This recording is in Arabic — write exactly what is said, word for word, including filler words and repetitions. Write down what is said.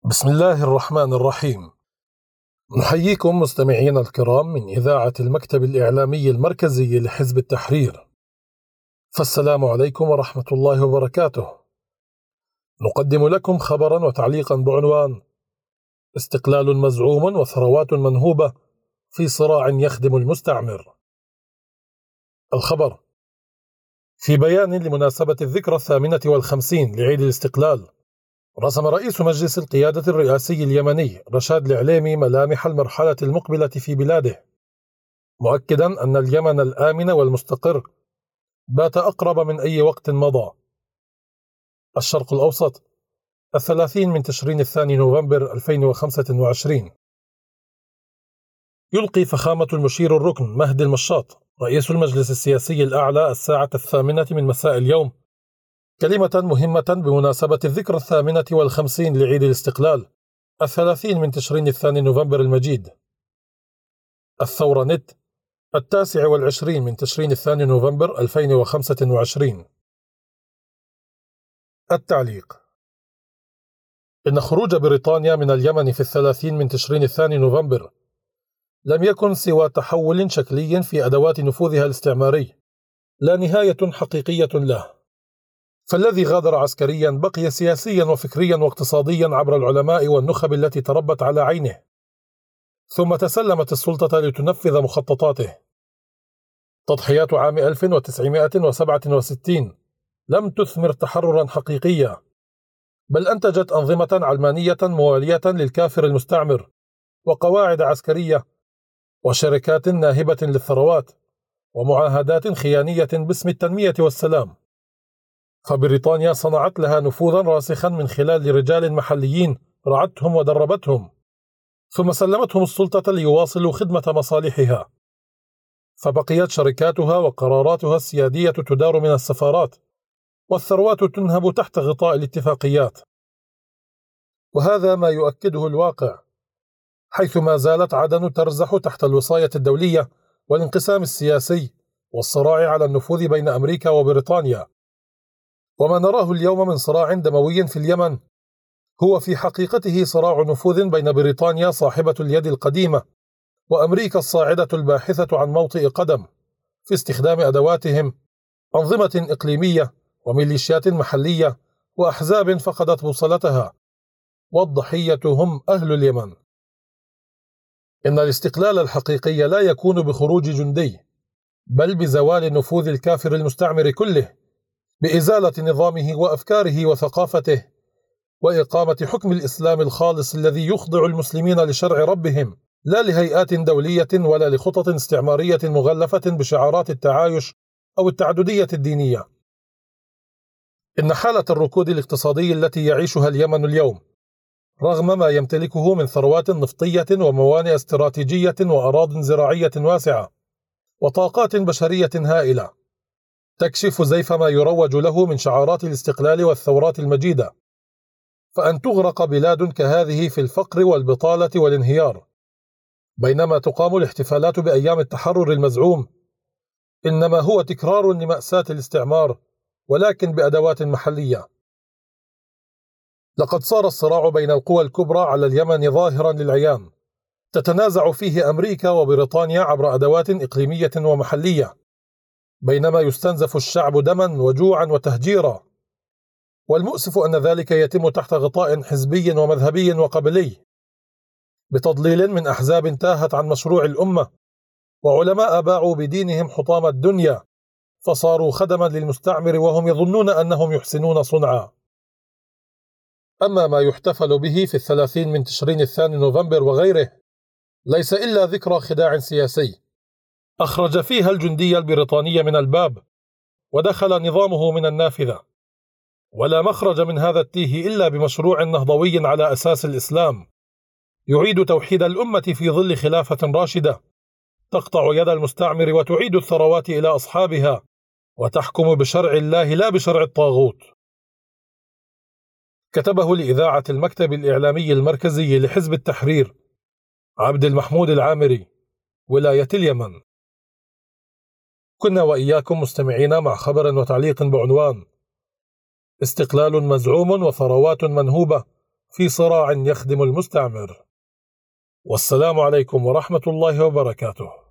بسم الله الرحمن الرحيم. نحييكم مستمعينا الكرام من إذاعة المكتب الإعلامي المركزي لحزب التحرير، فالسلام عليكم ورحمة الله وبركاته. نقدم لكم خبرا وتعليقا بعنوان: استقلال مزعوم وثروات منهوبة في صراع يخدم المستعمر. الخبر: في بيان لمناسبة الذكرى الثامنة والخمسين لعيد الاستقلال، رسم رئيس مجلس القيادة الرئاسي اليمني رشاد العليمي ملامح المرحلة المقبلة في بلاده، مؤكدا أن اليمن الآمن والمستقر بات أقرب من أي وقت مضى. الشرق الأوسط، الثلاثين من تشرين الثاني نوفمبر ألفين وخمسة وعشرين. يلقي فخامة المشير الركن مهدي المشاط رئيس المجلس السياسي الأعلى الساعة الثامنة من مساء اليوم كلمة مهمة بمناسبة الذكرى الثامنة والخمسين لعيد الاستقلال الثلاثين من تشرين الثاني نوفمبر المجيد. الثورة نت، التاسع والعشرين من تشرين الثاني نوفمبر ألفين وخمسة وعشرين. التعليق: إن خروج بريطانيا من اليمن في الثلاثين من تشرين الثاني نوفمبر لم يكن سوى تحول شكلي في أدوات نفوذها الاستعماري، لا نهاية حقيقية له. فالذي غادر عسكريا بقي سياسيا وفكريا واقتصاديا عبر العلماء والنخب التي تربت على عينه، ثم تسلمت السلطة لتنفذ مخططاته. تضحيات عام ألف وتسعمائة وسبعة وستين لم تثمر تحررا حقيقيا، بل أنتجت أنظمة علمانية موالية للكافر المستعمر، وقواعد عسكرية، وشركات ناهبة للثروات، ومعاهدات خيانية باسم التنمية والسلام. فبريطانيا صنعت لها نفوذا راسخا من خلال رجال محليين رعتهم ودربتهم، ثم سلمتهم السلطة ليواصلوا خدمة مصالحها. فبقيت شركاتها وقراراتها السيادية تدار من السفارات، والثروات تنهب تحت غطاء الاتفاقيات. وهذا ما يؤكده الواقع، حيث ما زالت عدن ترزح تحت الوصاية الدولية والانقسام السياسي والصراع على النفوذ بين أمريكا وبريطانيا. وما نراه اليوم من صراع دموي في اليمن هو في حقيقته صراع نفوذ بين بريطانيا صاحبة اليد القديمة وأمريكا الصاعدة الباحثة عن موطئ قدم في استخدام أدواتهم، أنظمة إقليمية وميليشيات محلية وأحزاب فقدت بوصلتها، والضحية هم أهل اليمن. إن الاستقلال الحقيقي لا يكون بخروج جندي، بل بزوال نفوذ الكافر المستعمر كله، بإزالة نظامه وأفكاره وثقافته، وإقامة حكم الإسلام الخالص الذي يخضع المسلمين لشرع ربهم، لا لهيئات دولية ولا لخطط استعمارية مغلفة بشعارات التعايش أو التعددية الدينية. إن حالة الركود الاقتصادي التي يعيشها اليمن اليوم، رغم ما يمتلكه من ثروات نفطية وموانئ استراتيجية وأراضٍ زراعية واسعة وطاقات بشرية هائلة، تكشف زيف ما يروج له من شعارات الاستقلال والثورات المجيدة. فأن تغرق بلاد كهذه في الفقر والبطالة والانهيار بينما تقام الاحتفالات بأيام التحرر المزعوم، إنما هو تكرار لمأساة الاستعمار، ولكن بأدوات محلية. لقد صار الصراع بين القوى الكبرى على اليمن ظاهرا للعيان، تتنازع فيه أمريكا وبريطانيا عبر أدوات إقليمية ومحلية، بينما يستنزف الشعب دما وجوعا وتهجيرا. والمؤسف أن ذلك يتم تحت غطاء حزبي ومذهبي وقبلي، بتضليل من أحزاب تاهت عن مشروع الأمة، وعلماء باعوا بدينهم حطام الدنيا فصاروا خدما للمستعمر وهم يظنون أنهم يحسنون صنعا. أما ما يحتفل به في الثلاثين من تشرين الثاني نوفمبر وغيره ليس إلا ذكرى خداع سياسي أخرج فيها الجندي البريطاني من الباب ودخل نظامه من النافذة، ولا مخرج من هذا التيه إلا بمشروع نهضوي على أساس الإسلام يعيد توحيد الأمة في ظل خلافة راشدة تقطع يد المستعمر وتعيد الثروات إلى أصحابها وتحكم بشرع الله لا بشرع الطاغوت. كتبه لإذاعة المكتب الإعلامي المركزي لحزب التحرير عبد المحمود العامري، ولاية اليمن. كنا وإياكم مستمعين مع خبر وتعليق بعنوان: استقلال مزعوم وثروات منهوبة في صراع يخدم المستعمر. والسلام عليكم ورحمة الله وبركاته.